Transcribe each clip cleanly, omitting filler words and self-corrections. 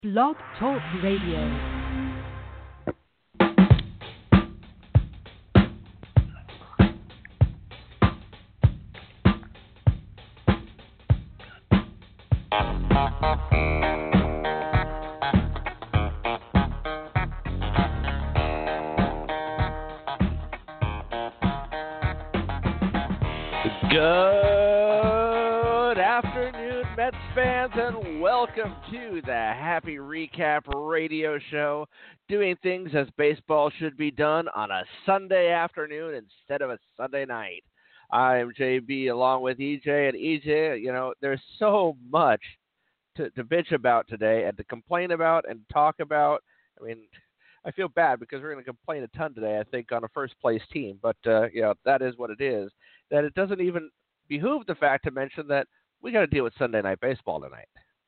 Blog Talk Radio. Good afternoon, Mets fans, and welcome to the Happy Recap Radio Show, doing things as baseball should be done on a Sunday afternoon instead of a Sunday night. I am JB along with EJ, and EJ, there's so much to bitch about today and to complain about and talk about. I mean, I feel bad because we're going to complain a ton today, I think, on a first-place team, but, that is what it is. That it doesn't even behoove the fact to mention that we got to deal with Sunday Night Baseball tonight.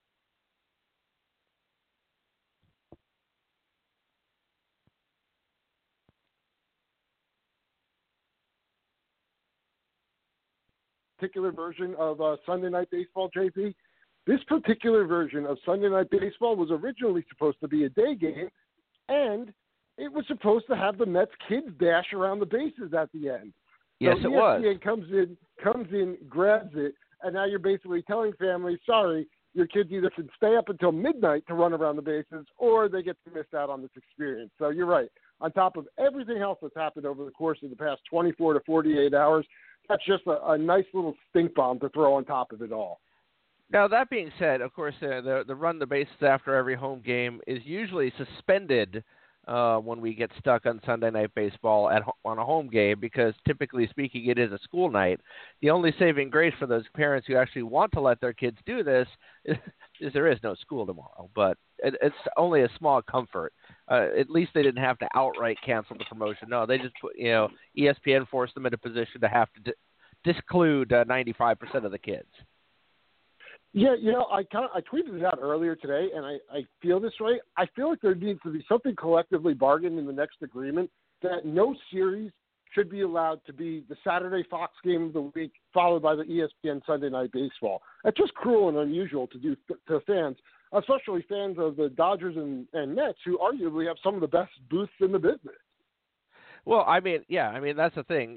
Particular version of Sunday Night Baseball, JP. This particular version of Sunday Night Baseball was originally supposed to be a day game, and it was supposed to have the Mets kids dash around the bases at the end. Yes, so it was. ESPN comes in, grabs it, and now you're basically telling families, sorry, your kids either can stay up until midnight to run around the bases, or they get to miss out on this experience. So you're right. On top of everything else that's happened over the course of the past 24 to 48 hours, that's just a nice little stink bomb to throw on top of it all. Now, that being said, of course, the run the bases after every home game is usually suspended when we get stuck on Sunday Night Baseball on a home game, because typically speaking, it is a school night. The only saving grace for those parents who actually want to let their kids do this is there is no school tomorrow, but it's only a small comfort. At least they didn't have to outright cancel the promotion. No, they just put, ESPN forced them in a position to have to disclude 95% of the kids. Yeah, I tweeted it out earlier today, and I feel this way. I feel like there needs to be something collectively bargained in the next agreement that no series should be allowed to be the Saturday Fox game of the week followed by the ESPN Sunday Night Baseball. That's just cruel and unusual to do to fans, especially fans of the Dodgers and Mets, who arguably have some of the best booths in the business. Well, that's the thing.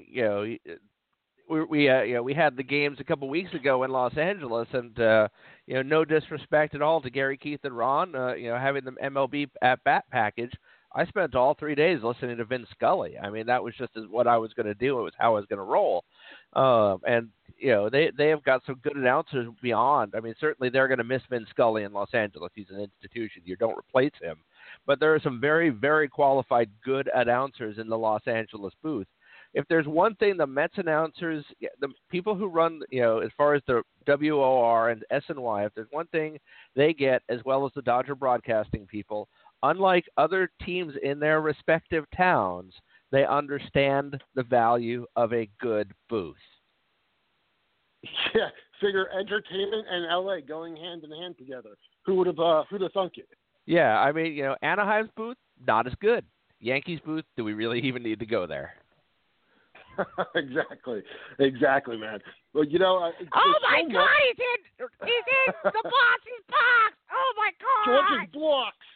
We had the games a couple weeks ago in Los Angeles, and no disrespect at all to Gary, Keith, and Ron, having the MLB at bat package. I spent all 3 days listening to Vin Scully. I mean, that was just what I was going to do. It was how I was going to roll. And they have got some good announcers beyond. I mean, certainly they're going to miss Vin Scully in Los Angeles. He's an institution. You don't replace him. But there are some very, very qualified, good announcers in the Los Angeles booth. If there's one thing the Mets announcers, the people who run, as far as the WOR and SNY, if there's one thing they get, as well as the Dodger broadcasting people, unlike other teams in their respective towns, they understand the value of a good booth. Yeah, figure entertainment and LA going hand in hand together. Who'd have thunk it? Yeah, I mean, Anaheim's booth, not as good. Yankees booth, do we really even need to go there? Exactly, man. Well, oh my God, he's in the boss's box. Oh my God, George's blocks.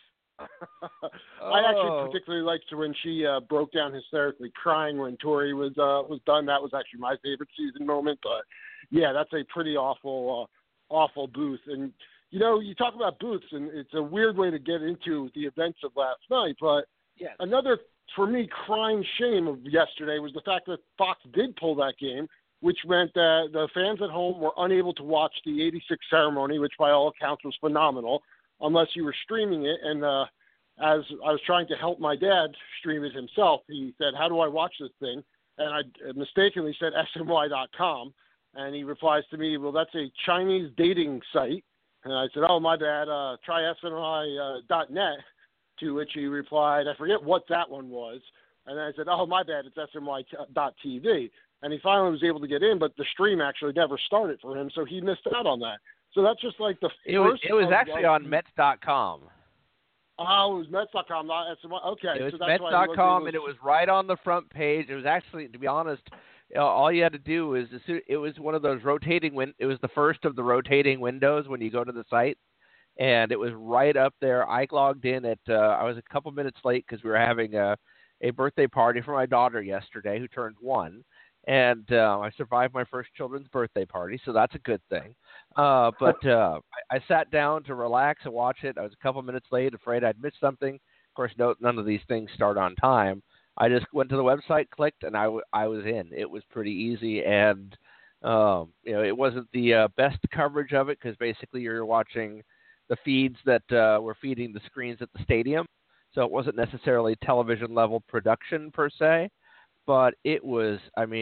I actually particularly liked when she broke down hysterically, crying when Tori was done. That was actually my favorite season moment. But yeah, that's a pretty awful booth. And you talk about booths, and it's a weird way to get into the events of last night. But yes. Another, for me, crying shame of yesterday was the fact that Fox did pull that game, which meant that the fans at home were unable to watch the 86 ceremony, which by all accounts was phenomenal, unless you were streaming it. And as I was trying to help my dad stream it himself, he said, "How do I watch this thing?" And I mistakenly said SNY.com. And he replies to me, "Well, that's a Chinese dating site." And I said, "Oh, my bad. Try SNY.net. To which he replied, I forget what that one was. And I said, "Oh, my bad, it's SNY.TV. And he finally was able to get in, but the stream actually never started for him, so he missed out on that. So that's just like the first. It was actually on Mets.com. Oh, it was Mets.com, not SNY. Okay. It was so that's Mets.com, and it was right on the front page. It was actually, to be honest, all you had to do was, it was one of those rotating, it was the first of the rotating windows when you go to the site. and it was right up there. I logged in at I was a couple minutes late because we were having a birthday party for my daughter yesterday, who turned 1, and I survived my first children's birthday party, so that's a good thing. But I sat down to relax and watch it. I was a couple minutes late, afraid I'd missed something. Of course, none of these things start on time. I just went to the website, clicked, and I was in. It was pretty easy, and it wasn't the best coverage of it because basically you're watching the feeds that were feeding the screens at the stadium, so it wasn't necessarily television level production per se, but it was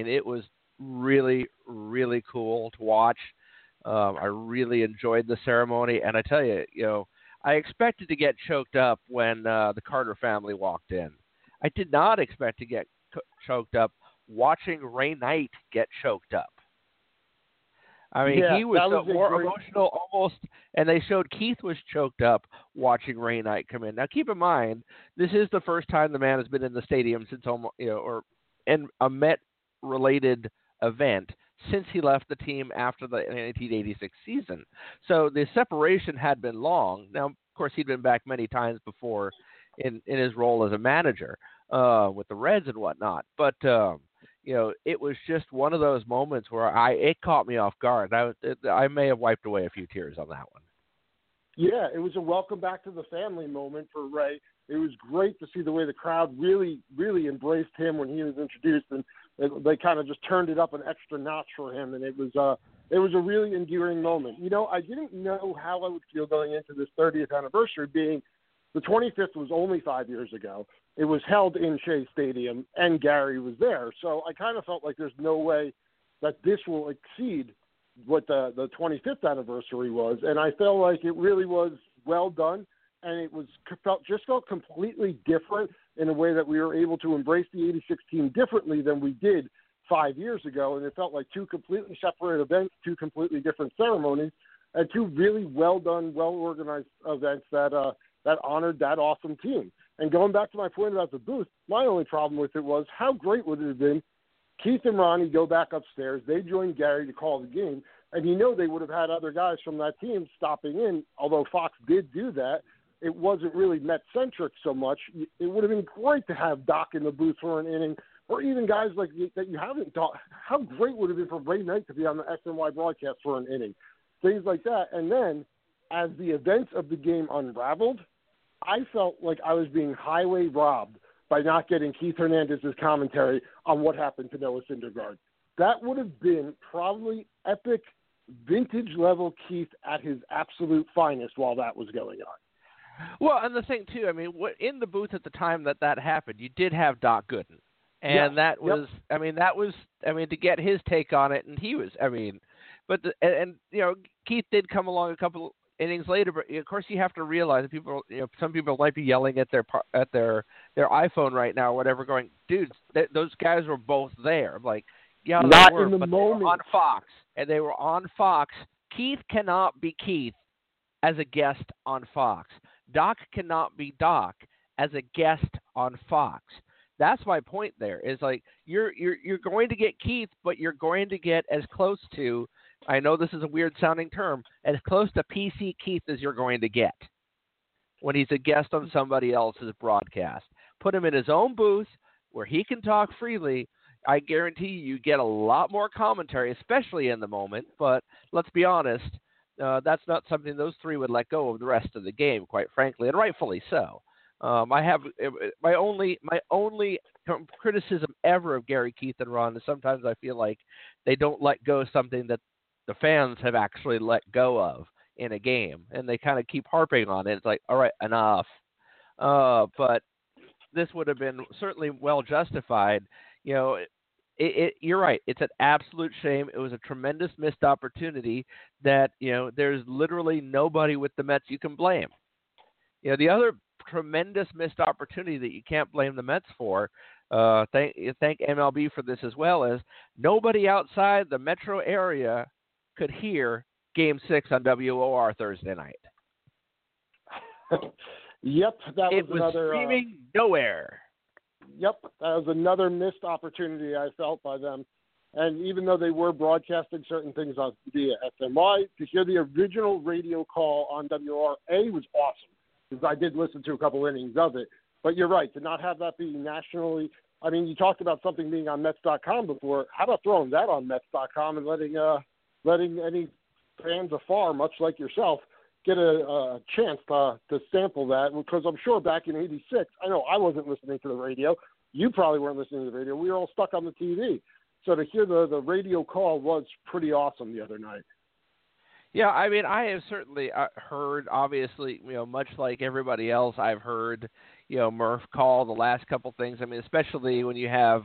really, really cool to watch. I really enjoyed the ceremony, and I tell you, I expected to get choked up when the Carter family walked in. I did not expect to get choked up watching Ray Knight get choked up. I mean, he was more emotional almost, and they showed Keith was choked up watching Ray Knight come in. Now, keep in mind, this is the first time the man has been in the stadium since in a Met-related event since he left the team after the 1986 season. So the separation had been long. Now, of course, he'd been back many times before in his role as a manager with the Reds and whatnot. But, it was just one of those moments where it caught me off guard. I may have wiped away a few tears on that one. Yeah, it was a welcome back to the family moment for Ray. It was great to see the way the crowd really, really embraced him when he was introduced, and they kind of just turned it up an extra notch for him, and it was a really endearing moment. I didn't know how I would feel going into this 30th anniversary, being the 25th was only 5 years ago. It was held in Shea Stadium, and Gary was there. So I kind of felt like there's no way that this will exceed what the 25th anniversary was. And I felt like it really was well done, and it felt completely different in a way that we were able to embrace the 86 team differently than we did 5 years ago. And it felt like two completely separate events, two completely different ceremonies, and two really well done, well organized events that honored that awesome team. And going back to my point about the booth, my only problem with it was how great would it have been Keith and Ronnie go back upstairs, they joined Gary to call the game, and they would have had other guys from that team stopping in. Although Fox did do that, it wasn't really Met-centric so much. It would have been great to have Doc in the booth for an inning, or even guys like that you haven't thought. How great would it have been for Ray Knight to be on the SNY broadcast for an inning? Things like that. And then, as the events of the game unraveled, I felt like I was being highway robbed by not getting Keith Hernandez's commentary on what happened to Noah Syndergaard. That would have been probably epic, vintage-level Keith at his absolute finest while that was going on. Well, and the thing, too, in the booth at the time that happened, you did have Doc Gooden. And that was, to get his take on it, and he was, Keith did come along a couple innings later, but of course you have to realize that some people might be yelling at their iPhone right now or whatever, going, dude, those guys were both there. I'm like, yeah, not they were, in the but moment. They were on Fox, and they were on Fox. Keith cannot be Keith as a guest on Fox. Doc cannot be Doc as a guest on Fox. That's my point there, is like you're going to get Keith, but you're going to get as close to, I know this is a weird sounding term, as close to PC Keith as you're going to get when he's a guest on somebody else's broadcast. Put him in his own booth where he can talk freely. I guarantee you get a lot more commentary, especially in the moment. But let's be honest, that's not something those three would let go of the rest of the game, quite frankly, and rightfully so. I have my only criticism ever of Gary, Keith, and Ron is sometimes I feel like they don't let go of something that the fans have actually let go of in a game, and they kind of keep harping on it. It's like, all right, enough. But this would have been certainly well justified. You're right. It's an absolute shame. It was a tremendous missed opportunity that, there's literally nobody with the Mets you can blame. The other tremendous missed opportunity that you can't blame the Mets for, thank MLB for this as well, is nobody outside the metro area could hear Game 6 on WOR Thursday night. Yep, that was another streaming nowhere. Yep, that was another missed opportunity I felt by them And even though they were broadcasting certain things on via FMY, to hear the original radio call on WRA was awesome, because I did listen to a couple innings of it. But you're right, to not have that be nationally. I mean, you talked about something being on Mets.com before. How about throwing that on Mets.com and letting any fans afar, much like yourself, get a chance to sample that? Because I'm sure back in '86, I know I wasn't listening to the radio. You probably weren't listening to the radio. We were all stuck on the TV. So to hear the radio call was pretty awesome the other night. Yeah, I mean, I have certainly heard, obviously, much like everybody else, I've heard, Murph call the last couple things. I mean, especially when you have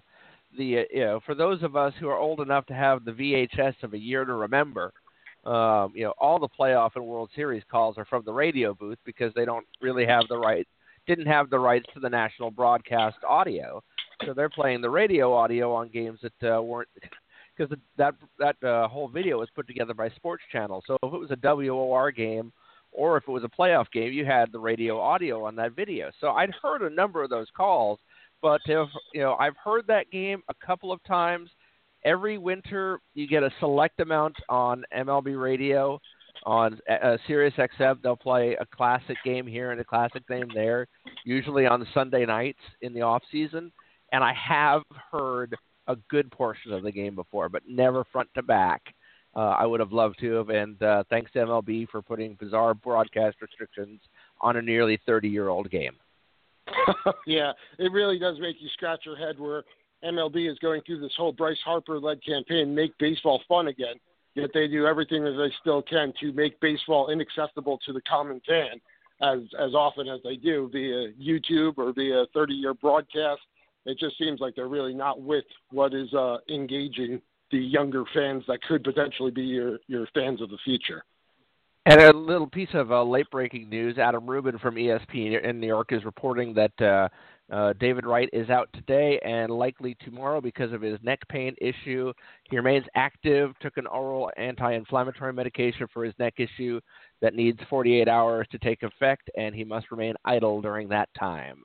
for those of us who are old enough to have the VHS of A Year to Remember, all the playoff and World Series calls are from the radio booth because they don't really didn't have the rights to the national broadcast audio. So they're playing the radio audio on games that weren't, because that whole video was put together by Sports Channel. So if it was a WOR game or if it was a playoff game, you had the radio audio on that video. So I'd heard a number of those calls, but I've heard that game a couple of times. Every winter, you get a select amount on MLB radio. On Sirius XM, they'll play a classic game here and a classic game there, usually on Sunday nights in the off season. And I have heard a good portion of the game before, but never front to back. I would have loved to have, and thanks to MLB for putting bizarre broadcast restrictions on a nearly 30-year-old game. Yeah, it really does make you scratch your head where MLB is going through this whole Bryce Harper-led campaign, make baseball fun again, yet they do everything that they still can to make baseball inaccessible to the common fan as often as they do via YouTube or via 30-year broadcast. It just seems like they're really not with what is engaging the younger fans that could potentially be your fans of the future. And a little piece of late-breaking news, Adam Rubin from ESPN in New York is reporting that David Wright is out today and likely tomorrow because of his neck pain issue. He remains active, took an oral anti-inflammatory medication for his neck issue that needs 48 hours to take effect, and he must remain idle during that time.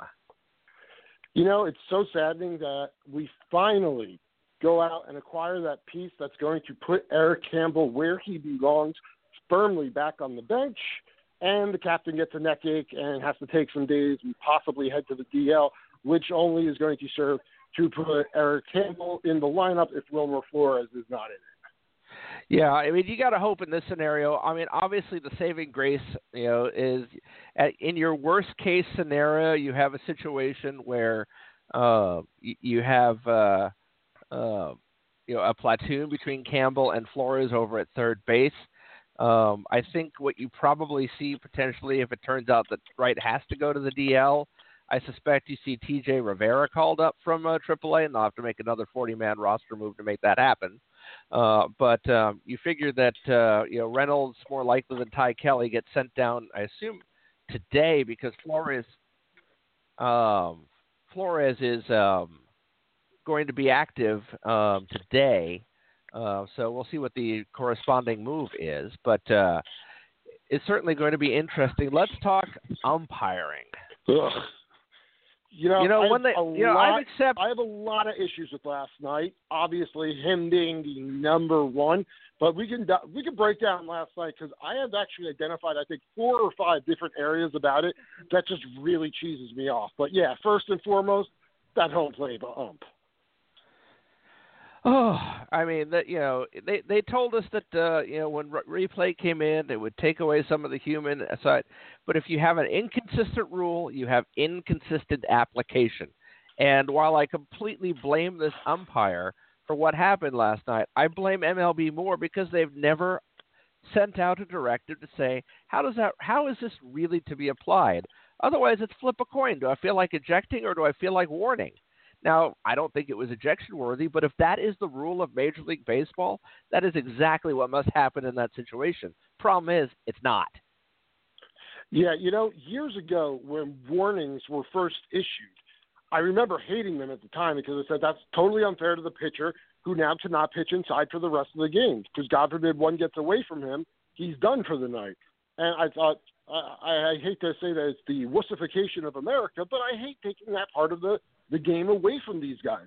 It's so saddening that we finally go out and acquire that piece that's going to put Eric Campbell where he belongs, firmly back on the bench, and the captain gets a neck ache and has to take some days and possibly head to the DL, which only is going to serve to put Eric Campbell in the lineup if Wilmer Flores is not in it. Yeah, I mean, you got to hope in this scenario. I mean, obviously the saving grace, is in your worst case scenario, you have a situation where you have a platoon between Campbell and Flores over at third base. I think what you probably see potentially, if it turns out that Wright has to go to the DL, I suspect you see T.J. Rivera called up from AAA, and they'll have to make another 40-man roster move to make that happen. But you figure that Reynolds more likely than Ty Kelly gets sent down, I assume, today because Flores is going to be active today. So we'll see what the corresponding move is, but it's certainly going to be interesting. Let's talk umpiring. Ugh. I have a lot of issues with last night. Obviously, him being the number one, but we can break down last night because I have actually identified, I think, 4 or 5 different areas about it that just really cheeses me off. But yeah, first and foremost, that home plate ump. Oh, I mean, that they told us that when replay came in, it would take away some of the human side. But if you have an inconsistent rule, you have inconsistent application. And while I completely blame this umpire for what happened last night, I blame MLB more because they've never sent out a directive to say how is this really to be applied? Otherwise, it's flip a coin. Do I feel like ejecting or do I feel like warning? Now, I don't think it was ejection worthy, but if that is the rule of Major League Baseball, that is exactly what must happen in that situation. Problem is, it's not. Yeah, years ago when warnings were first issued, I remember hating them at the time because I said that's totally unfair to the pitcher who now cannot pitch inside for the rest of the game because God forbid one gets away from him, he's done for the night. And I thought, I hate to say that it's the wussification of America, but I hate taking that part of the game away from these guys.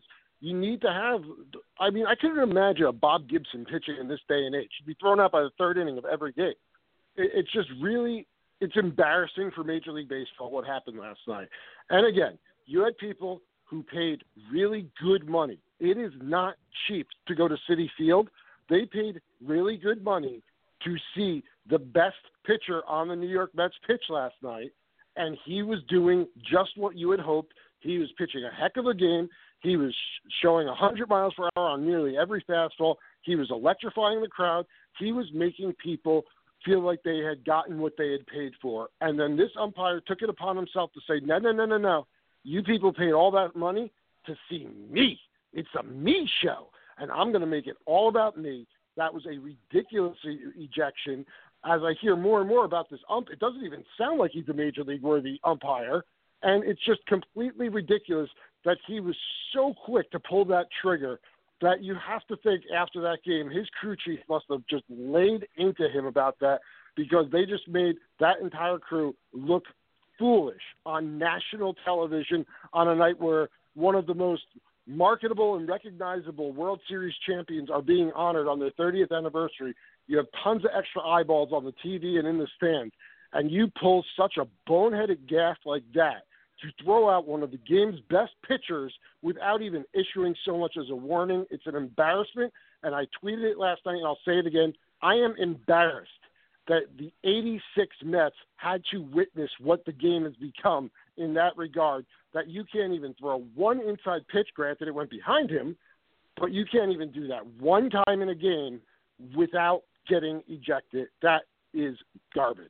You need to have – I mean, I couldn't imagine a Bob Gibson pitching in this day and age. He'd be thrown out by the third inning of every game. It's just really – it's embarrassing for Major League Baseball what happened last night. And, again, you had people who paid really good money. It is not cheap to go to Citi Field. They paid really good money to see the best pitcher on the New York Mets pitch last night, and he was doing just what you had hoped. He was pitching a heck of a game. He was showing 100 miles per hour on nearly every fastball. He was electrifying the crowd. He was making people feel like they had gotten what they had paid for. And then this umpire took it upon himself to say, no. You people paid all that money to see me. It's a me show, and I'm going to make it all about me. That was a ridiculous ejection. As I hear more and more about this it doesn't even sound like he's a Major League worthy umpire. And it's just completely ridiculous that he was so quick to pull that trigger that you have to think after that game, his crew chief must have just laid into him about that, because they just made that entire crew look foolish on national television on a night where one of the most marketable and recognizable World Series champions are being honored on their 30th anniversary. You have tons of extra eyeballs on the TV and in the stands, and you pull such a boneheaded gaffe like that to throw out one of the game's best pitchers without even issuing so much as a warning. It's an embarrassment, and I tweeted it last night, and I'll say it again. I am embarrassed that the 86 Mets had to witness what the game has become in that regard, that you can't even throw one inside pitch. Granted, it went behind him, but you can't even do that one time in a game without getting ejected. That is garbage.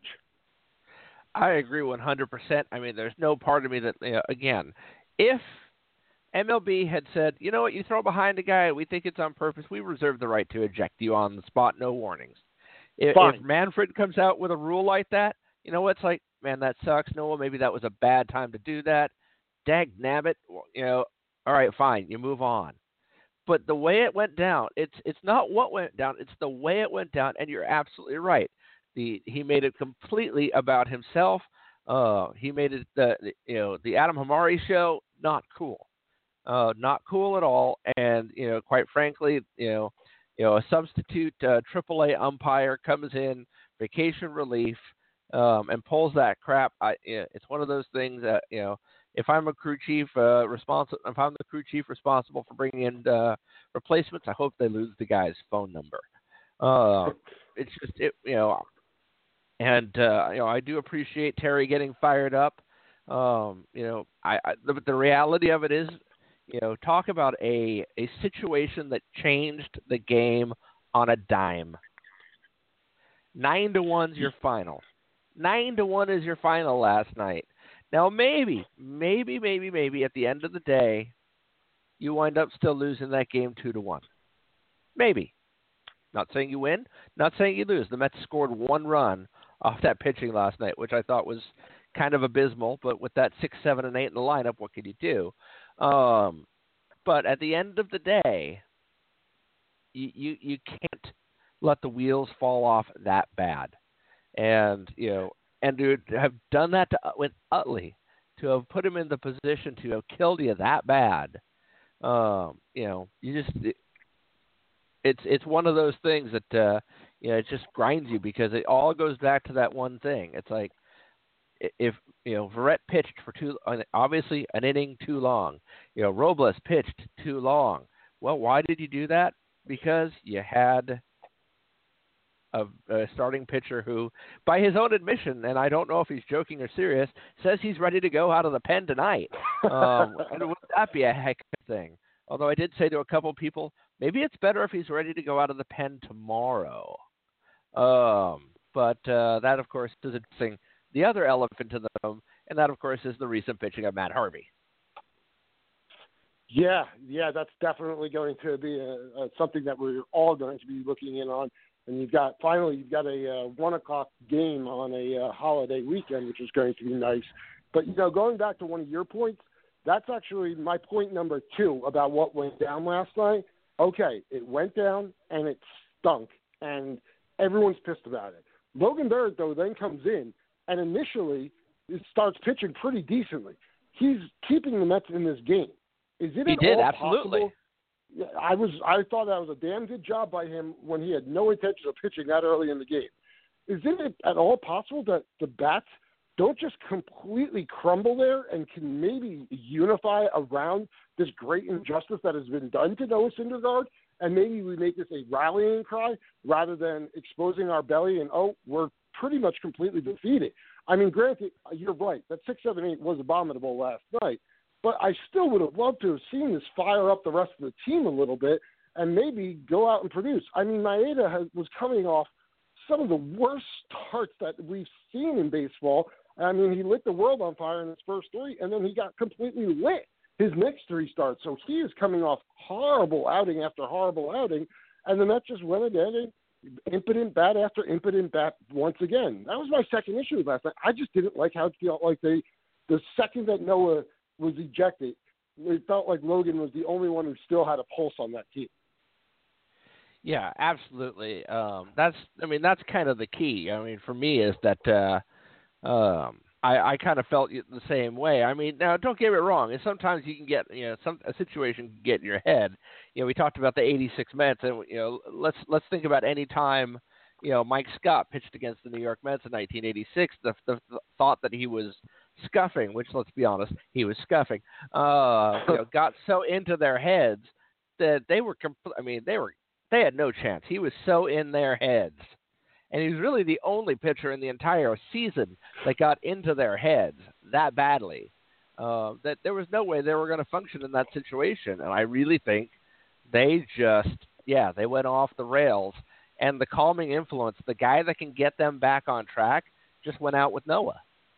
I agree 100%. I mean, there's no part of me that, again, if MLB had said, you know what, you throw behind a guy, we think it's on purpose, we reserve the right to eject you on the spot, no warnings. If Manfred comes out with a rule like that, you know what, it's like, man, that sucks. No, well, maybe that was a bad time to do that. Dag nabbit, all right, fine, you move on. But the way it went down, it's not what went down, it's the way it went down, and you're absolutely right. He made it completely about himself. He made it the Adam Hamari show, not cool, not cool at all. And quite frankly, a substitute AAA umpire comes in, vacation relief, and pulls that crap. It's one of those things that if I'm a crew chief if I'm the crew chief responsible for bringing in replacements, I hope they lose the guy's phone number. It's just And I do appreciate Terry getting fired up. The reality of it is, talk about a situation that changed the game on a dime. 9-1's your final. 9-1 is your final last night. Now maybe at the end of the day, you wind up still losing that game 2-1. Maybe. Not saying you win, not saying you lose. The Mets scored one run off that pitching last night, which I thought was kind of abysmal. But with that 6, 7, and 8 in the lineup, what can you do? But at the end of the day, you can't let the wheels fall off that bad. And to have done that with Utley, to have put him in the position to have killed you that bad, it's one of those things that it just grinds you, because it all goes back to that one thing. It's like, if Verrett pitched for obviously an inning too long, Robles pitched too long. Well, why did you do that? Because you had a starting pitcher who, by his own admission, and I don't know if he's joking or serious, says he's ready to go out of the pen tonight. And would that be a heck of a thing? Although I did say to a couple people, maybe it's better if he's ready to go out of the pen tomorrow. But that, of course, is interesting. The other elephant in the room, and that, of course, is the recent pitching of Matt Harvey. Yeah, that's definitely going to be something that we're all going to be looking in on. And you've got a 1:00 game on a holiday weekend, which is going to be nice. But, going back to one of your points, that's actually my point number 2 about what went down last night. Okay, it went down and it stunk, and everyone's pissed about it. Logan Barrett, though, then comes in and initially starts pitching pretty decently. He's keeping the Mets in this game. Is it he did, absolutely. Possible I thought that was a damn good job by him when he had no intention of pitching that early in the game. Isn't it at all possible that the bats don't just completely crumble there and can maybe unify around this great injustice that has been done to Noah Syndergaard? And maybe we make this a rallying cry rather than exposing our belly and, we're pretty much completely defeated. I mean, granted, you're right. That 6-7-8 was abominable last night. But I still would have loved to have seen this fire up the rest of the team a little bit and maybe go out and produce. I mean, Maeda was coming off some of the worst starts that we've seen in baseball. I mean, he lit the world on fire in his first three, and then he got completely lit his next three starts. So he is coming off horrible outing after horrible outing, and the Mets just went again and impotent bat after impotent bat once again. That was my second issue with last night. I just didn't like how it felt like the second that Noah was ejected, it felt like Logan was the only one who still had a pulse on that team. Yeah, absolutely. That's kind of the key. I mean, for me is that I kind of felt the same way. I mean, now don't get me wrong. Sometimes you can get, a situation can get in your head. We talked about the '86 Mets, and let's think about any time, Mike Scott pitched against the New York Mets in 1986. The thought that he was scuffing, which let's be honest, he was scuffing, got so into their heads that they had no chance. He was so in their heads. And he was really the only pitcher in the entire season that got into their heads that badly, that there was no way they were going to function in that situation. And I really think they they went off the rails. And the calming influence, the guy that can get them back on track, just went out with Noah.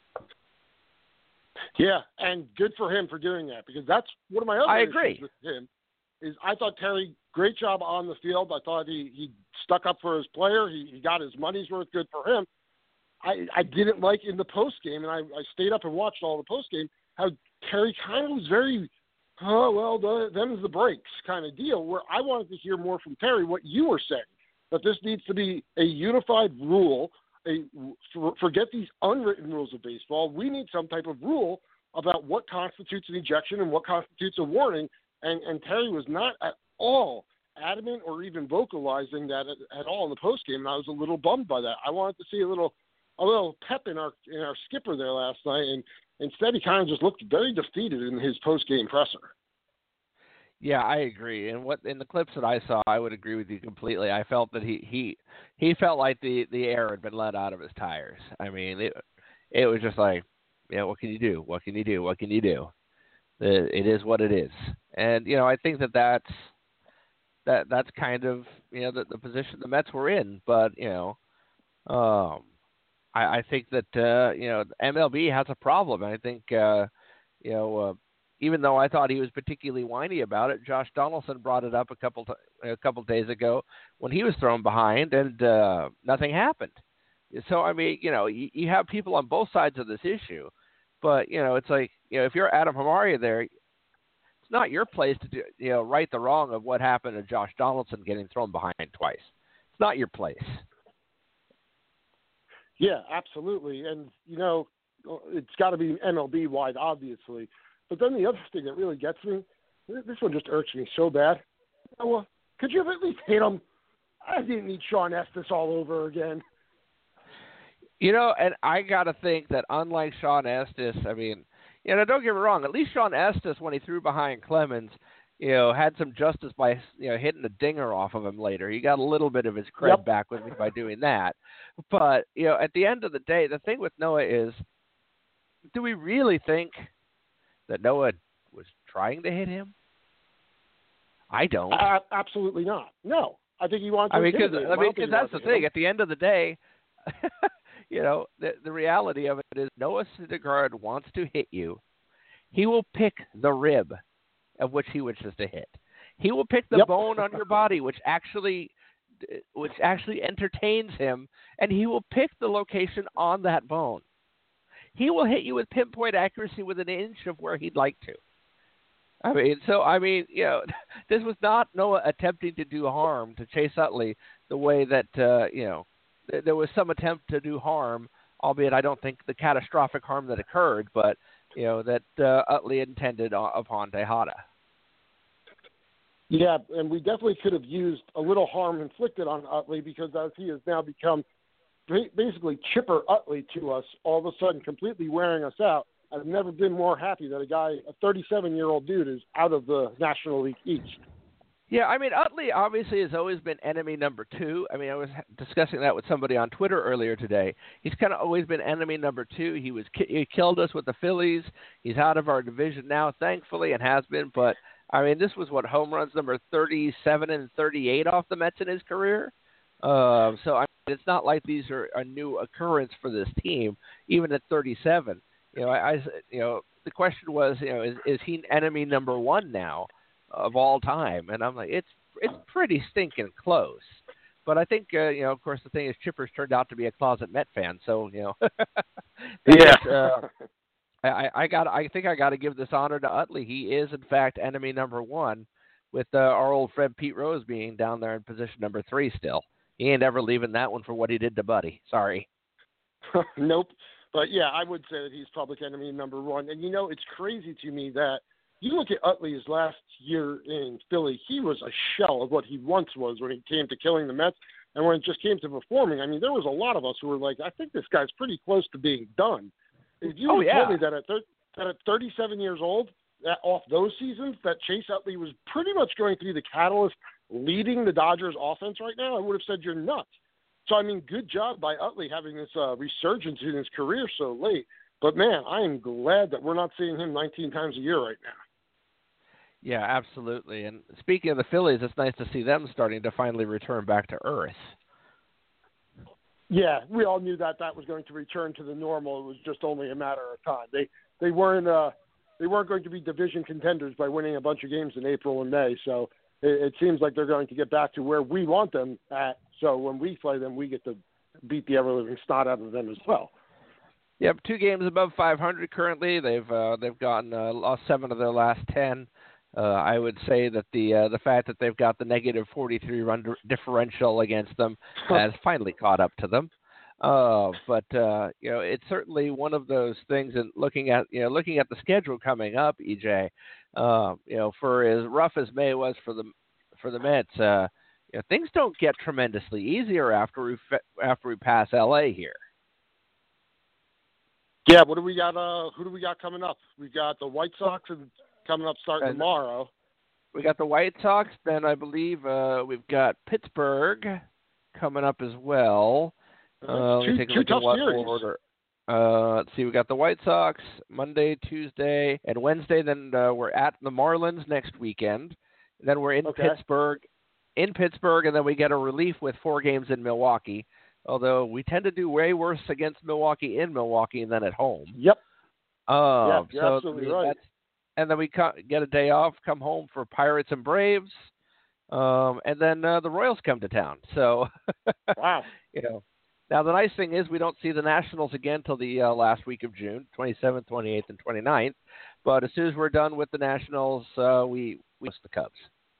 Yeah, and good for him for doing that, because that's one of my other issues with him. Is I thought Terry, great job on the field. I thought he stuck up for his player. He got his money's worth. Good for him. I didn't like in the post game, and I stayed up and watched all the post game, how Terry kind of was very, them's the breaks kind of deal, where I wanted to hear more from Terry what you were saying, that this needs to be a unified rule. Forget these unwritten rules of baseball. We need some type of rule about what constitutes an ejection and what constitutes a warning. And Terry was not at all adamant or even vocalizing that at all in the postgame, and I was a little bummed by that. I wanted to see a little pep in our skipper there last night, and instead he kind of just looked very defeated in his postgame presser. Yeah, I agree. And in the clips that I saw, I would agree with you completely. I felt that he felt like the air had been let out of his tires. I mean, it was just like, what can you do? What can you do? What can you do? It is what it is. And, I think that's kind of, the position the Mets were in. But, I think that, MLB has a problem. I think, even though I thought he was particularly whiny about it, Josh Donaldson brought it up a couple days ago when he was thrown behind, and nothing happened. So, I mean, you have people on both sides of this issue. But, it's like, if you're Adam Hamari there, it's not your place to do, right the wrong of what happened to Josh Donaldson getting thrown behind twice. It's not your place. Yeah, absolutely. And, it's got to be MLB wide, obviously. But then the other thing that really gets me, this one just irks me so bad. Well, could you have at least hit him? I didn't need Sean Estes all over again. And I got to think that unlike Sean Estes, I mean, don't get me wrong, at least Sean Estes, when he threw behind Clemens, had some justice by, hitting a dinger off of him later. He got a little bit of his cred back with me by doing that. But, at the end of the day, the thing with Noah is, do we really think that Noah was trying to hit him? I don't. Absolutely not. No. I think he wanted to hit him. Because that's the thing. At the end of the day, the reality of it is Noah Syndergaard wants to hit you. He will pick the rib of which he wishes to hit. He will pick the bone on your body, which actually entertains him, and he will pick the location on that bone. He will hit you with pinpoint accuracy within an inch of where he'd like to. This was not Noah attempting to do harm to Chase Utley the way that, there was some attempt to do harm, albeit I don't think the catastrophic harm that occurred, but, that Utley intended upon Tejada. Yeah, and we definitely could have used a little harm inflicted on Utley because as he has now become basically Chipper Utley to us, all of a sudden completely wearing us out. I've never been more happy that a 37-year-old dude is out of the National League East. Yeah, I mean, Utley obviously has always been enemy number 2. I mean, I was discussing that with somebody on Twitter earlier today. He's kind of always been enemy number 2. He killed us with the Phillies. He's out of our division now, thankfully, and has been. But, I mean, this was, home runs number 37 and 38 off the Mets in his career? So, I mean, it's not like these are a new occurrence for this team, even at 37. The question was, is he enemy number 1 now? Of all time, and I'm like, it's pretty stinking close. But I think, of course, the thing is, Chipper's turned out to be a closet Met fan, so yeah. I think I got to give this honor to Utley. He is, in fact, enemy number 1, with our old friend Pete Rose being down there in position number 3 still. He ain't ever leaving that one for what he did to Buddy. Sorry. Nope. But yeah, I would say that he's public enemy number 1. And it's crazy to me that. You look at Utley's last year in Philly, he was a shell of what he once was when it came to killing the Mets. And when it just came to performing, I mean, there was a lot of us who were like, I think this guy's pretty close to being done. If you told me that at 37 years old, that off those seasons, that Chase Utley was pretty much going to be the catalyst leading the Dodgers offense right now, I would have said you're nuts. So, I mean, good job by Utley having this resurgence in his career so late. But, man, I am glad that we're not seeing him 19 times a year right now. Yeah, absolutely. And speaking of the Phillies, it's nice to see them starting to finally return back to earth. Yeah, we all knew that was going to return to the normal. It was just only a matter of time. They weren't going to be division contenders by winning a bunch of games in April and May. So it seems like they're going to get back to where we want them at. So when we play them, we get to beat the ever-living snot out of them as well. Yep, 2 games above 500 currently. They've gotten lost 7 of their last 10. I would say that the fact that they've got the negative 43 run differential against them has finally caught up to them. But it's certainly one of those things. And looking at the schedule coming up, EJ, for as rough as May was for the Mets, things don't get tremendously easier after we pass LA here. Yeah, what do we got? Who do we got coming up? We got the White Sox coming up starting tomorrow. We got the White Sox. Then I believe we've got Pittsburgh coming up as well. Two tough series. Order. Let's see. We got the White Sox Monday, Tuesday, and Wednesday. Then we're at the Marlins next weekend. Then we're in Pittsburgh. And then we get a relief with 4 games in Milwaukee. Although we tend to do way worse against Milwaukee in Milwaukee than at home. Yep. You're absolutely right. And then we get a day off, come home for Pirates and Braves, and then the Royals come to town. So, wow. Now the nice thing is we don't see the Nationals again till the last week of June, 27th, 28th, and 29th. But as soon as we're done with the Nationals, we host the Cubs.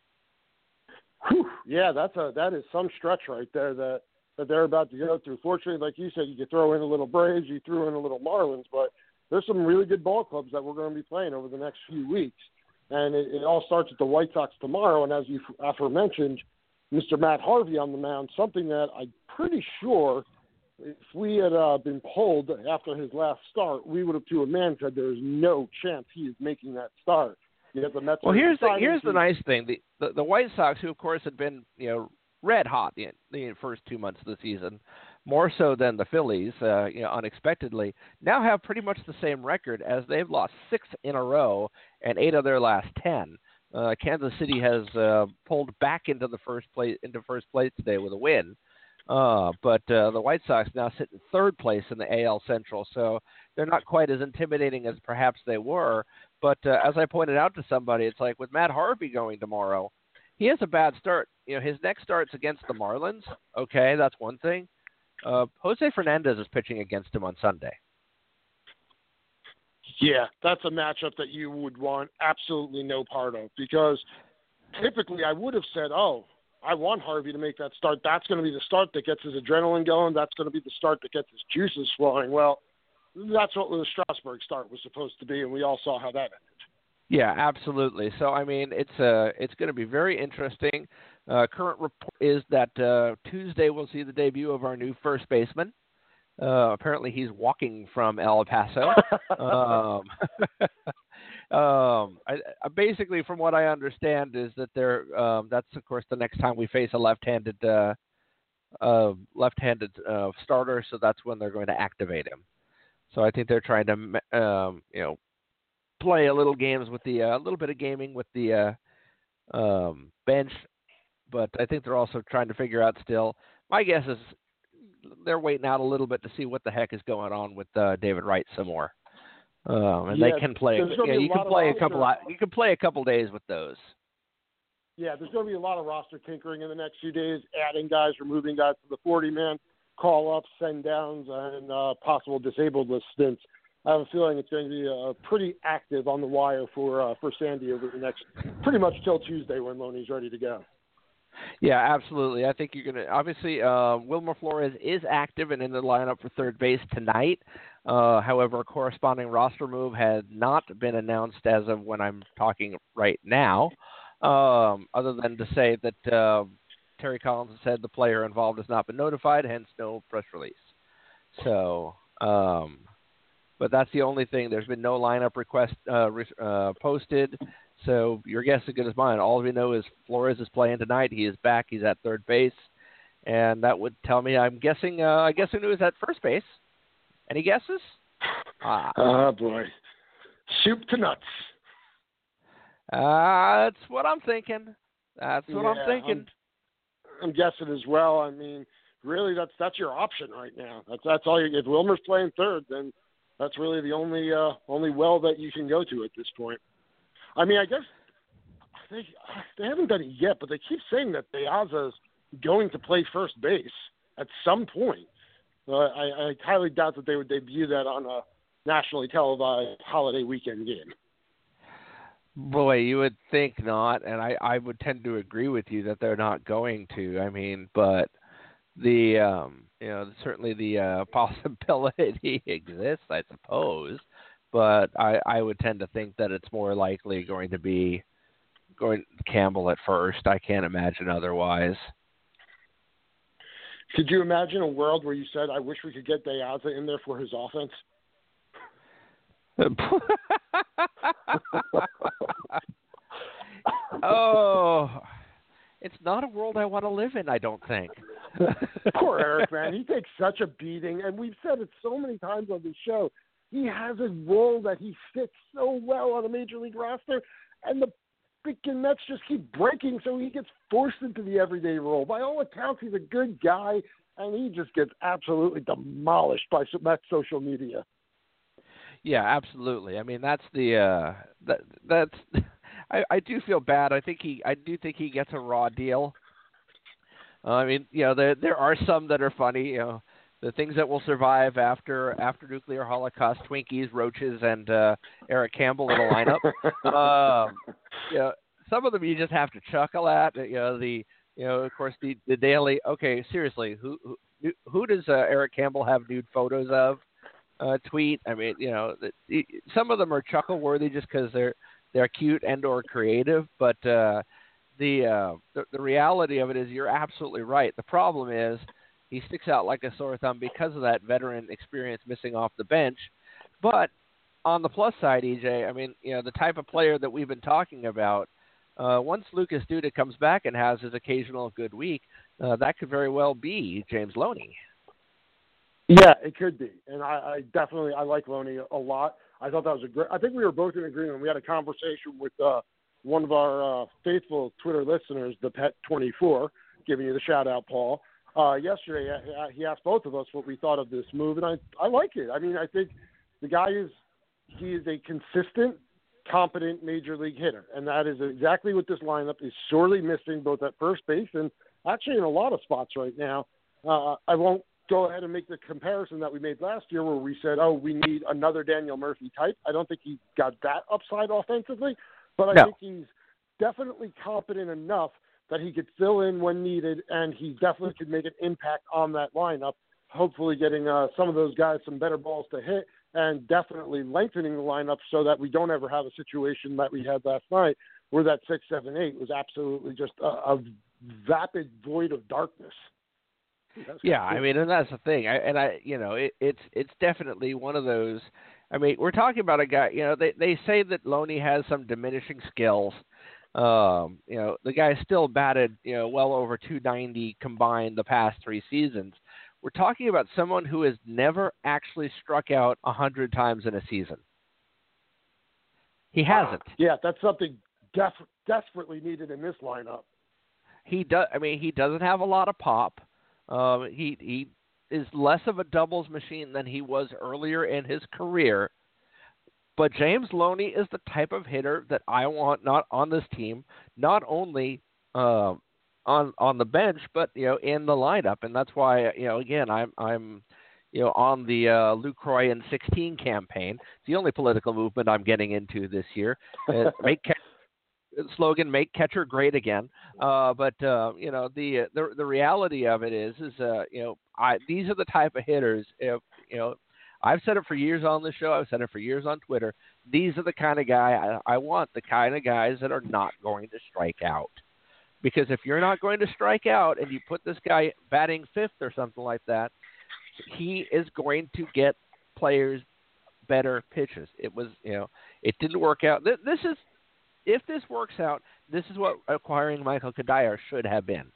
Whew. Yeah, that is some stretch right there that they're about to go through. Fortunately, like you said, you could throw in a little Braves, you threw in a little Marlins, but there's some really good ball clubs that we're going to be playing over the next few weeks. And it all starts with the White Sox tomorrow. And as you aforementioned, Mr. Matt Harvey on the mound, something that I'm pretty sure if we had been polled after his last start, we would have to a man said there's no chance he is making that start. The Mets here's the nice thing. The White Sox, who of course had been red hot in the first 2 months of the season, more so than the Phillies, unexpectedly, now have pretty much the same record as they've lost 6 in a row and 8 of their last 10. Kansas City has pulled back into first place today with a win. But the White Sox now sit in 3rd place in the AL Central, so they're not quite as intimidating as perhaps they were. But as I pointed out to somebody, it's like with Matt Harvey going tomorrow, he has a bad start. His next start's against the Marlins. Okay, that's one thing. Jose Fernandez is pitching against him on Sunday. Yeah, that's a matchup that you would want absolutely no part of because typically I would have said, I want Harvey to make that start. That's going to be the start that gets his adrenaline going. That's going to be the start that gets his juices flowing. Well, that's what the Strasburg start was supposed to be, and we all saw how that ended. Yeah, absolutely. So I mean, it's going to be very interesting. Current report is that Tuesday we'll see the debut of our new first baseman. Apparently, he's walking from El Paso. um, basically, from what I understand, is that that's of course the next time we face a left-handed starter, so that's when they're going to activate him. So I think they're trying to play a little games with the a little bit of gaming with the bench, but I think they're also trying to figure out still. My guess is they're waiting out a little bit to see what the heck is going on with David Wright some more. And they can play. Yeah, you can play you can play a couple days with those. Yeah, there's going to be a lot of roster tinkering in the next few days, adding guys, removing guys from the 40-man, call-ups, send-downs, and possible disabled list stints. I have a feeling it's going to be pretty active on the wire for Sandy over the next pretty much till Tuesday when Loney's ready to go. Yeah, absolutely. I think you're going to – obviously, Wilmer Flores is active and in the lineup for third base tonight. However, a corresponding roster move had not been announced as of when I'm talking right now, other than to say that Terry Collins has said the player involved has not been notified, hence no press release. So but that's the only thing. There's been no lineup request posted. So your guess is as good as mine. All we know is Flores is playing tonight. He is back. He's at third base. And that would tell me, I'm guessing who is at first base. Any guesses? Oh, boy. Soup to nuts. That's what I'm thinking. I'm thinking. I'm guessing as well. I mean, really, that's your option right now. That's all. If Wilmer's playing third, then that's really the only well that you can go to at this point. I mean, I guess they haven't done it yet, but they keep saying that De Aza's going to play first base at some point. I highly doubt that they would debut that on a nationally televised holiday weekend game. Boy, you would think not, and I would tend to agree with you that they're not going to. I mean, but the certainly the possibility exists, I suppose. But I would tend to think that it's more likely going to be Campbell at first. I can't imagine otherwise. Could you imagine a world where you said, I wish we could get De Aza in there for his offense? Oh, it's not a world I want to live in, I don't think. Poor Eric, man. He takes such a beating, and we've said it so many times on this show. He has a role that he fits so well on a major league roster, and the freaking Mets just keep breaking, so he gets forced into the everyday role. By all accounts, he's a good guy, and he just gets absolutely demolished by Mets social media. Yeah, absolutely. I mean, that's the that's. I do feel bad. I do think he gets a raw deal. I mean, there are some that are funny. The things that will survive after nuclear holocaust: Twinkies, roaches, and Eric Campbell in a lineup. Some of them you just have to chuckle at. Of course, the daily. Okay, seriously, who does Eric Campbell have nude photos of? Tweet. I mean, some of them are chuckle worthy just because they're cute and or creative, but the reality of it is you're absolutely right. The problem is he sticks out like a sore thumb because of that veteran experience missing off the bench. But on the plus side, EJ, I mean, the type of player that we've been talking about, once Lucas Duda comes back and has his occasional good week, that could very well be James Loney. Yeah, it could be. And I definitely like Loney a lot. I thought that was I think we were both in agreement. We had a conversation with one of our faithful Twitter listeners, the Pet24, giving you the shout out, Paul. Yesterday, he asked both of us what we thought of this move, and I like it. I mean, I think the guy is a consistent, competent major league hitter, and that is exactly what this lineup is sorely missing, both at first base and actually in a lot of spots right now. I won't go ahead and make the comparison that we made last year where we said, we need another Daniel Murphy type. I don't think he's got that upside offensively, but I think he's definitely competent enough that he could fill in when needed, and he definitely could make an impact on that lineup, hopefully getting some of those guys some better balls to hit and definitely lengthening the lineup so that we don't ever have a situation that we had last night where that 6, 7, 8 was absolutely just a vapid void of darkness. Yeah, I mean, and that's the thing. It's definitely one of those. I mean, we're talking about a guy. They say that Loney has some diminishing skills. The guy still batted well over 290 combined the past 3 seasons. We're talking about someone who has never actually struck out 100 times in a season. He hasn't. Yeah, that's something desperately needed in this lineup. He does. I mean, he doesn't have a lot of pop. He is less of a doubles machine than he was earlier in his career. But James Loney is the type of hitter that I want not on this team, not only on the bench, but in the lineup, and that's why again I'm on the Luke Roy in 16 campaign. It's the only political movement I'm getting into this year. Slogan: "Make catcher great again." But the reality of it is these are the type of hitters. I've said it for years on the show. I've said it for years on Twitter. These are the kind of guy I want, the kind of guys that are not going to strike out. Because if you're not going to strike out and you put this guy batting 5th or something like that, he is going to get players better pitches. It didn't work out. If this works out, this is what acquiring Michael Cuddyer should have been.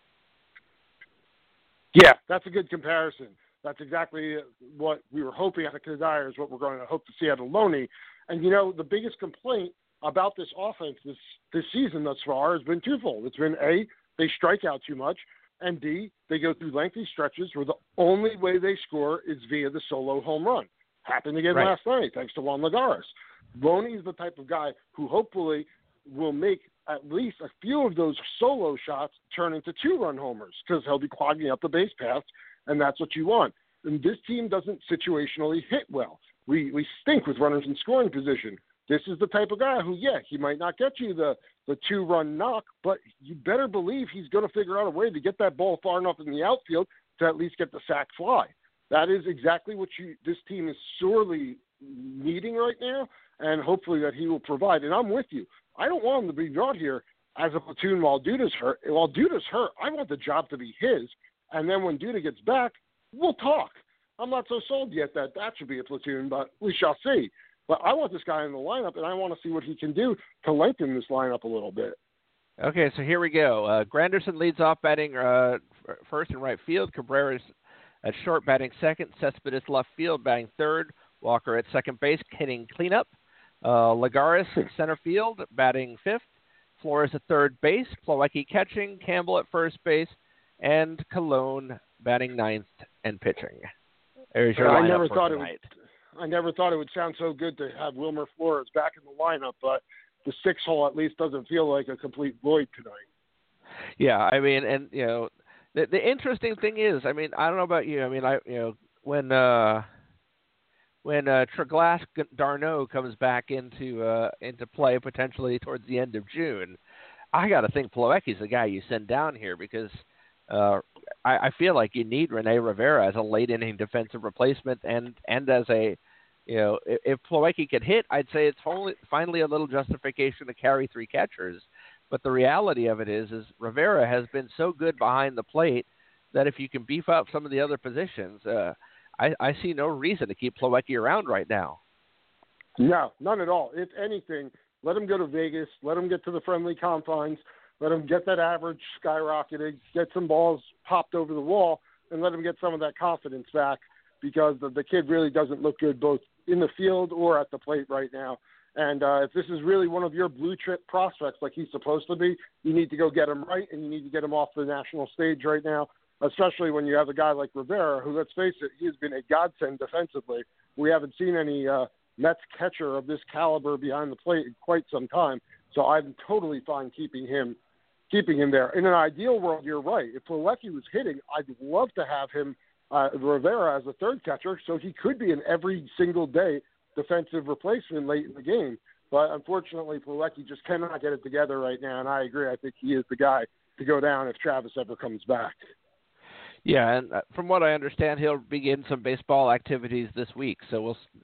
Yeah, that's a good comparison. That's exactly what we were hoping out of Cuddyer is what we're going to hope to see out of Loney. And, the biggest complaint about this offense this season thus far has been twofold. It's been, A, they strike out too much, and B, they go through lengthy stretches where the only way they score is via the solo home run. Happened again last night, thanks to Juan Lagares. Loney is the type of guy who hopefully will make at least a few of those solo shots turn into 2-run homers because he'll be clogging up the base paths, and that's what you want. And this team doesn't situationally hit well. We stink with runners in scoring position. This is the type of guy who, he might not get you the 2-run knock, but you better believe he's going to figure out a way to get that ball far enough in the outfield to at least get the sac fly. That is exactly what this team is sorely needing right now, and hopefully that he will provide. And I'm with you. I don't want him to be brought here as a platoon while Duda's hurt. While Duda's hurt, I want the job to be his. And then when Duda gets back, we'll talk. I'm not so sold yet that should be a platoon, but we shall see. But I want this guy in the lineup, and I want to see what he can do to lengthen this lineup a little bit. Okay, so here we go. Granderson leads off batting first and right field. Cabrera's at short batting second. Cespedes left field batting third. Walker at second base hitting cleanup. Lagares at center field batting fifth. Flores at third base. Plawecki catching. Campbell at first base. And Colon batting ninth and pitching. There's your lineup for tonight. I never thought it would sound so good to have Wilmer Flores back in the lineup, but the 6-hole at least doesn't feel like a complete void tonight. Yeah, I mean, and the interesting thing is, I mean, I don't know about you. I mean, when Triglass Darno comes back into play potentially towards the end of June, I got to think Plawecki's the guy you send down here because I feel like you need Rene Rivera as a late inning defensive replacement and as a if Plawecki could hit, I'd say it's finally a little justification to carry 3 catchers. But the reality of it is Rivera has been so good behind the plate that if you can beef up some of the other positions, I see no reason to keep Plawecki around right now. No, none at all. If anything, let him go to Vegas. Let him get to the friendly confines. Let him get that average skyrocketed, get some balls popped over the wall, and let him get some of that confidence back because the kid really doesn't look good both in the field or at the plate right now. And if this is really one of your blue-chip prospects like he's supposed to be, you need to go get him right, and you need to get him off the national stage right now, especially when you have a guy like Rivera who, let's face it, he has been a godsend defensively. We haven't seen any Mets catcher of this caliber behind the plate in quite some time, so I'm totally fine keeping him there. In an ideal world, you're right. If Plawecki was hitting, I'd love to have him, Rivera, as a third catcher, so he could be an every single day defensive replacement late in the game. But unfortunately, Plawecki just cannot get it together right now, and I agree. I think he is the guy to go down if Travis ever comes back. Yeah, and from what I understand, he'll begin some baseball activities this week, so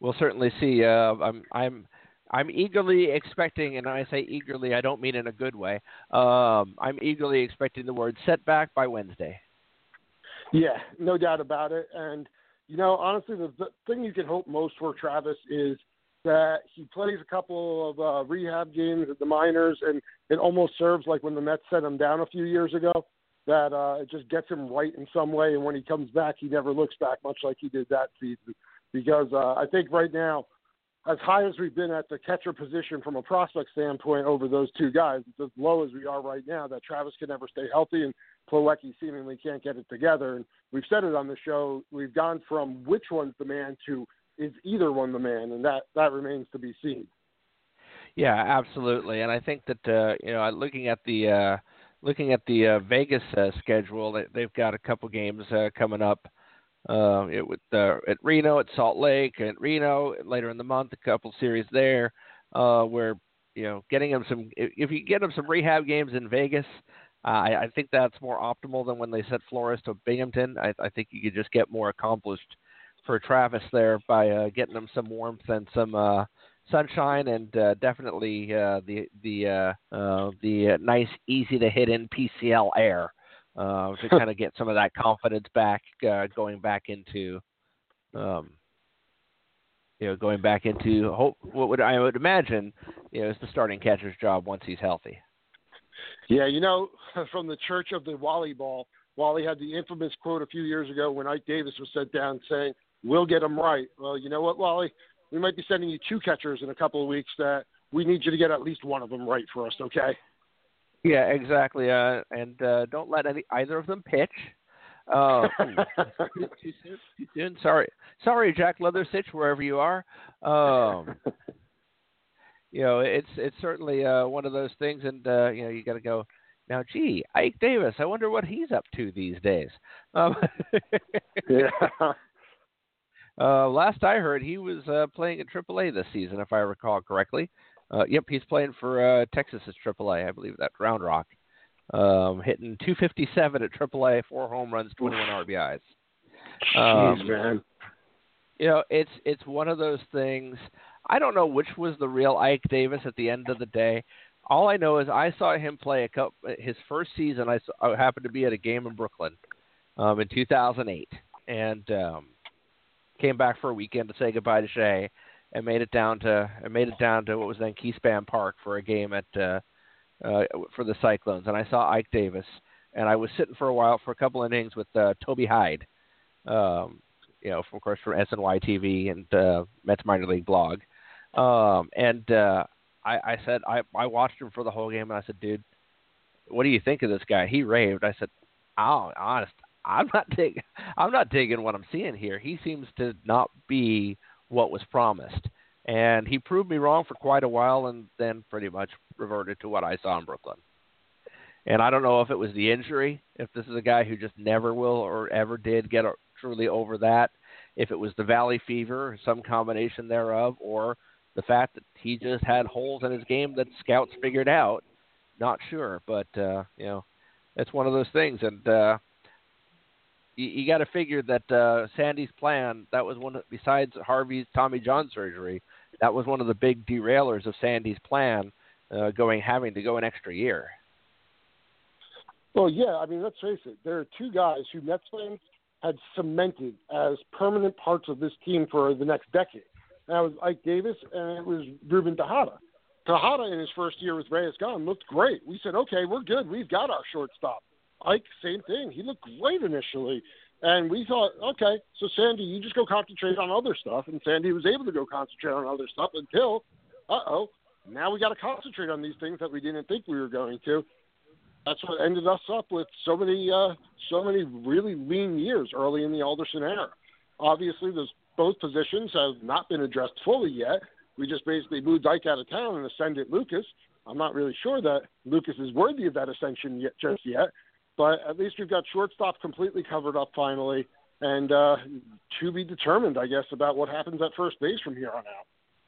we'll certainly see. I'm eagerly expecting, and I say eagerly, I don't mean in a good way. I'm eagerly expecting the word setback by Wednesday. Yeah, no doubt about it. And, you know, honestly, the thing you can hope most for Travis is that he plays a couple of rehab games at the minors, and it almost serves like when the Mets set him down a few years ago, that it just gets him right in some way. And when he comes back, he never looks back, much like he did that season. Because I think right now, as high as we've been at the catcher position from a prospect standpoint over those two guys, it's as low as we are right now that Travis can never stay healthy and Plawecki seemingly can't get it together. And we've said it on the show, we've gone from which one's the man to is either one the man, and that remains to be seen. Yeah, absolutely. And I think that looking at the Vegas schedule, they've got a couple games coming up. At Reno, at Salt Lake, at Reno later in the month, a couple series there, where getting them if you get them some rehab games in Vegas, I think that's more optimal than when they set Flores to Binghamton. I think you could just get more accomplished for Travis there by getting them some warmth and some sunshine, and definitely the nice, easy to hit in PCL air. To kind of get some of that confidence back, going back into hope. What I would imagine, is the starting catcher's job once he's healthy. Yeah, from the Church of the Wally Ball, Wally had the infamous quote a few years ago when Ike Davis was set down saying, "We'll get him right." Well, you know what, Wally? We might be sending you two catchers in a couple of weeks that we need you to get at least one of them right for us, okay? Yeah, exactly. And don't let either of them pitch. Too soon. Sorry, Jack Leathersitch, wherever you are. It's certainly one of those things, and you got to go. Now, gee, Ike Davis, I wonder what he's up to these days. Yeah. Last I heard, he was playing at AAA this season, if I recall correctly. Yep, he's playing for Texas at AAA, I believe, that Round Rock. Hitting .257 at AAA, 4 home runs, 21 RBIs. Jeez, man. It's one of those things. I don't know which was the real Ike Davis at the end of the day. All I know is I saw him play his first season. I happened to be at a game in Brooklyn in 2008, and came back for a weekend to say goodbye to Shea. And made it down to what was then Keyspan Park for a game at for the Cyclones, and I saw Ike Davis, and I was sitting for a while for a couple innings with Toby Hyde, of course from SNY TV and Mets minor league blog, and I said I watched him for the whole game, and I said, dude, what do you think of this guy? He raved. I said, honest, I'm not digging what I'm seeing here. He seems to not be what was promised, and he proved me wrong for quite a while, and then pretty much reverted to what I saw in Brooklyn. And I don't know if it was the injury, if this is a guy who just never will or ever did get truly over that, if it was the valley fever, some combination thereof, or the fact that he just had holes in his game that scouts figured out. Not sure, but it's one of those things, and you got to figure that Sandy's plan, that was one, besides Harvey's Tommy John surgery, that was one of the big derailers of Sandy's plan, having to go an extra year. Well, yeah, I mean, let's face it. There are two guys who Mets fans had cemented as permanent parts of this team for the next decade. And that was Ike Davis, and it was Ruben Tejada. Tejada, in his first year with Reyes gone, looked great. We said, okay, we're good. We've got our shortstop. Ike, same thing. He looked great initially. And we thought, okay, so Sandy, you just go concentrate on other stuff. And Sandy was able to go concentrate on other stuff until, now we got to concentrate on these things that we didn't think we were going to. That's what ended us up with so many really lean years early in the Alderson era. Obviously, both positions have not been addressed fully yet. We just basically moved Ike out of town and ascended Lucas. I'm not really sure that Lucas is worthy of that ascension just yet. But at least we've got shortstop completely covered up finally, and to be determined, I guess, about what happens at first base from here on out.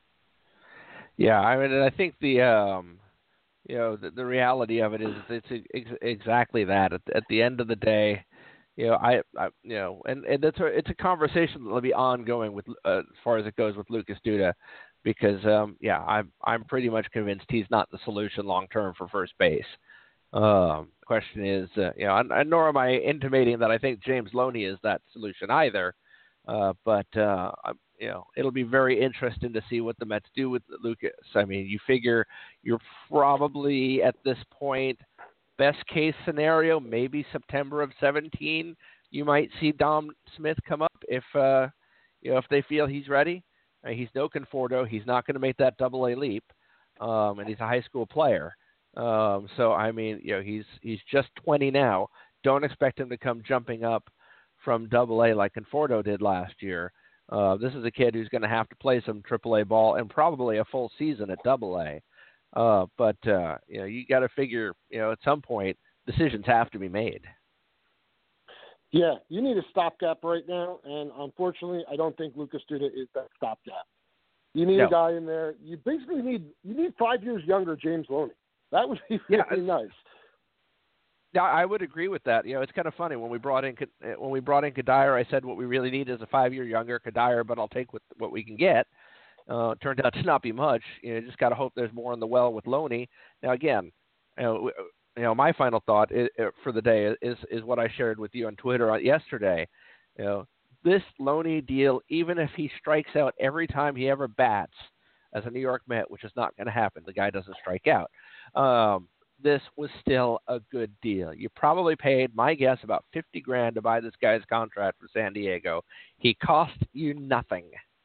Yeah, I mean, I think the reality of it is it's exactly that. At the end of the day, and it's a conversation that will be ongoing with as far as it goes with Lucas Duda, because I'm pretty much convinced he's not the solution long term for first base. The question is, and nor am I intimating that I think James Loney is that solution either. But it'll be very interesting to see what the Mets do with Lucas. I mean, you figure you're probably at this point, best case scenario, maybe September of 2017, you might see Dom Smith come up if they feel he's ready. He's no Conforto. He's not going to make that Double-A leap, and he's a high school player. So I mean, he's just 20 now. Don't expect him to come jumping up from Double-A like Conforto did last year. This is a kid who's going to have to play some Triple-A ball and probably a full season at Double-A. But you got to figure, at some point, decisions have to be made. Yeah, you need a stopgap right now, and unfortunately, I don't think Lucas Duda is that stopgap. You need a guy in there. You basically need 5 years younger James Loney. That would be really nice. Yeah, I would agree with that. It's kind of funny when we brought in Kadire. I said what we really need is a 5 year younger Kadire, but I'll take what we can get. Turned out to not be much. Just got to hope there's more in the well with Loney. Now again, my final thought for the day is what I shared with you on Twitter yesterday. This Loney deal, even if he strikes out every time he ever bats as a New York Met, which is not going to happen, the guy doesn't strike out. This was still a good deal. You probably paid, my guess, about $50,000 to buy this guy's contract for San Diego. He cost you nothing.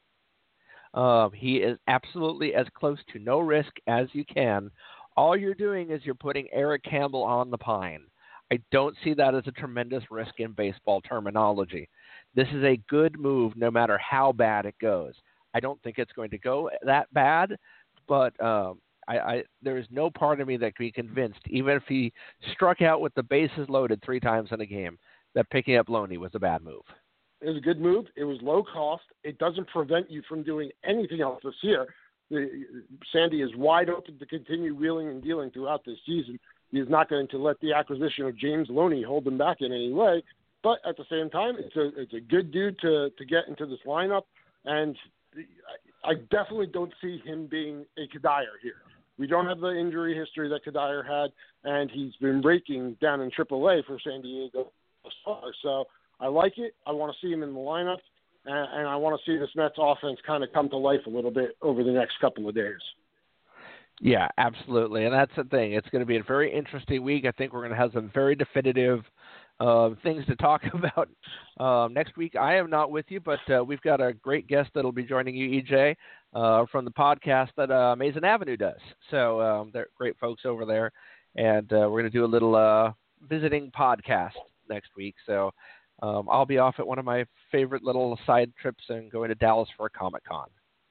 He is absolutely as close to no risk as you can. All you're doing is you're putting Eric Campbell on the pine. I don't see that as a tremendous risk in baseball terminology. This is a good move no matter how bad it goes. I don't think it's going to go that bad, but there is no part of me that can be convinced, even if he struck out with the bases loaded 3 times in a game, that picking up Loney was a bad move. It was a good move. It was low cost. It doesn't prevent you from doing anything else this year. Sandy is wide open to continue wheeling and dealing throughout this season. He is not going to let the acquisition of James Loney hold him back in any way. But at the same time, it's a good dude to get into this lineup. And I definitely don't see him being a Kadire here. We don't have the injury history that Kadire had, and he's been raking down in AAA for San Diego so far. So I like it. I want to see him in the lineup, and I want to see this Mets offense kind of come to life a little bit over the next couple of days. Yeah, absolutely. And that's the thing. It's going to be a very interesting week. I think we're going to have some very definitive things to talk about next week. I am not with you, but we've got a great guest that will be joining you, EJ, from the podcast that Amazing Avenue does. So they're great folks over there, and we're going to do a little visiting podcast next week. So I'll be off at one of my favorite little side trips and going to Dallas for a Comic-Con.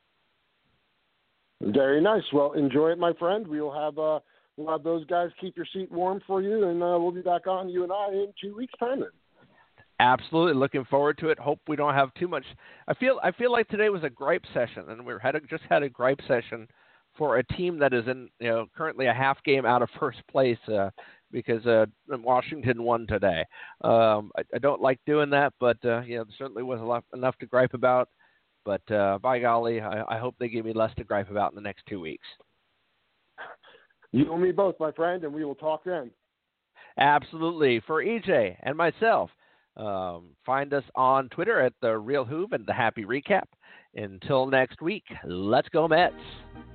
Very nice. Well, enjoy it, my friend. We'll have those guys keep your seat warm for you, and we'll be back on, you and I, in 2 weeks' time then. Absolutely. Looking forward to it. Hope we don't have too much. I feel like today was a gripe session, and we just had a gripe session for a team that is in currently a half game out of first place because Washington won today. I don't like doing that, but there certainly was enough to gripe about. But by golly, I hope they give me less to gripe about in the next 2 weeks. You and me both, my friend, and we will talk then. Absolutely. For EJ and myself, find us on Twitter at The Real Hoove and The Happy Recap. Until next week, let's go Mets.